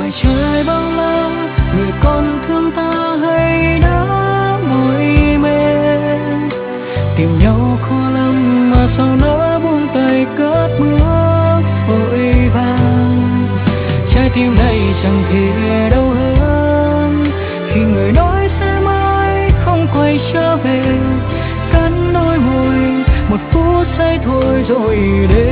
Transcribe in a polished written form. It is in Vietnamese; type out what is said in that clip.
phải chờ bao lâu, người còn thương ta hay đã mỏi mệt. Tìm nhau khó lắm mà sao nỡ buông tay cất bước vội vàng. Trái tim này chẳng thể đâu hơn khi người nói sẽ mãi không quay trở về. Cắn đôi môi một phút giây thôi rồi đến.